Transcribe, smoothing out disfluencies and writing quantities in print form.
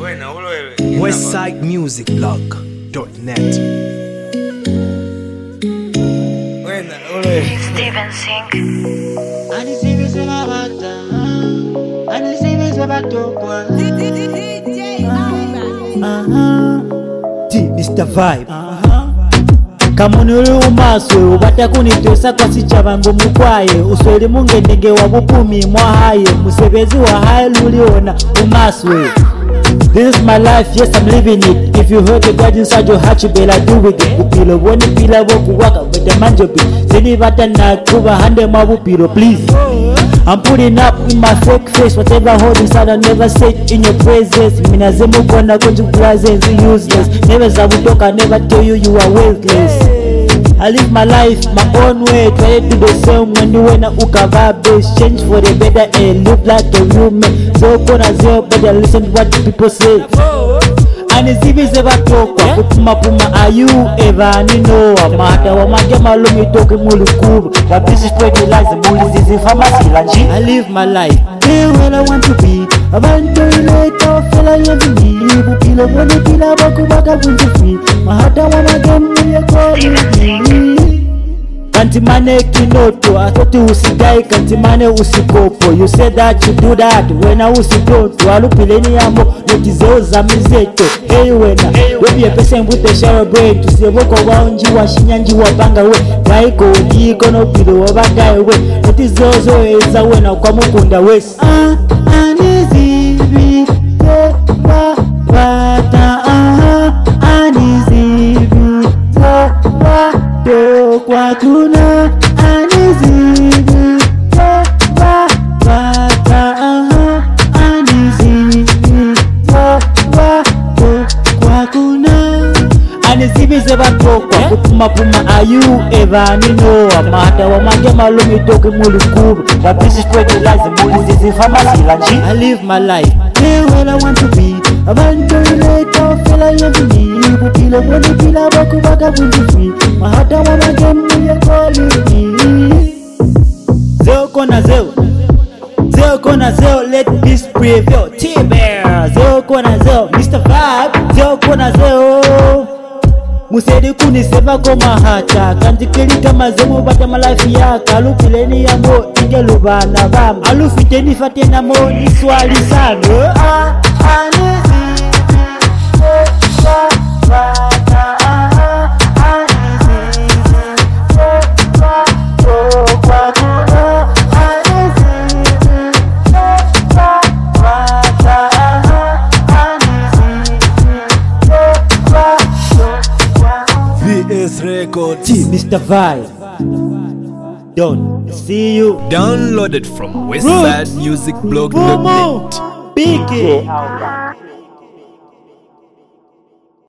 westsidemusicblog.net. Steven Sink. Mr. Vibe. Kamunuli umaswe ubata kunitosa kwa sicha bangu mukwaye usweli mungendenge wa bupumi mwahaye musebezi wa haye luliona umaswe. This is my life, yes I'm living it. If you heard the God inside your heart you better do with it. Upilo woni pila woku waka with the manjobi. Sini vata na kuba hande mabupilo please. I'm putting up in my fake face. Whatever hold inside I never say it in your praises. Minazemu kona konju presence useless. Never zabutoka, never tell you you are worthless. I live my life my own way. Try to do the same when you wanna ukava base. Change for the better and look like a real man. So kona zero better listen to what the people say. And it's even ever talk Puma are you ever nino Mahata wa magema lumi toki mulukubu Wa busy spreading lies the bullies is in pharmacy lanji. I live my life be where I want to be. I want to relate to feel I ever need. Bupilo mwene pila baku baka bunzi free. Mahata wa magema ya calling me. Kantimane kinoto, I thought you usidai kantimane usikopo. You said that you do that when I usidoto. Alupileni amo, notizeo za mizeto. Hey wena, webi a person with a shower brain. Tuseboko waunji wa shinyanji wa banga we. Daiko ujiko no pido wa banga we. Notizeo zo eza wena kwa mukunda wesi. Anizibi, wa, wata, anizibi, wa, kwa kuna anizibi wata anizibi kwa kuna anizibi zebatokwa kupuma are you ever ninoa mahata wa magema lumi toki mulukubu wa busy spreading lies the movies in pharmacy lanji. I live my life be where I want to be. I want to relate to feel I ever need. Bupilo mwene pila baku baka bunzi free. Mahata wa magema ya calling me. Zeo kona zeo, zeo kona zeo, let this prevail. T-Bear, zeo kona zeo, Mr. Vibe, zeo kona zeo. Musedi kuniseva koma hata kantikeli kama zemu bata malaifi yaka. Alupileni ya mo inge lubana bam. Alufiteni fatena mo niswali sana. VS Records. Mr. Vibe. Don't see you. Downloaded from westsidemusicblog.net. Biggie.